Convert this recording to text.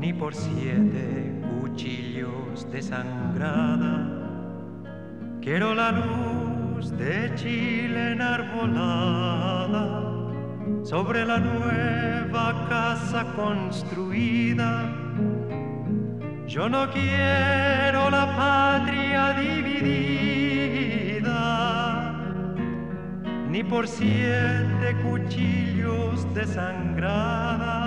ni por 7 cuchillos desangrada. Quiero la luz de Chile enarbolada sobre la nueva casa construida. Yo no quiero la patria dividida, ni por 7 cuchillos desangrada.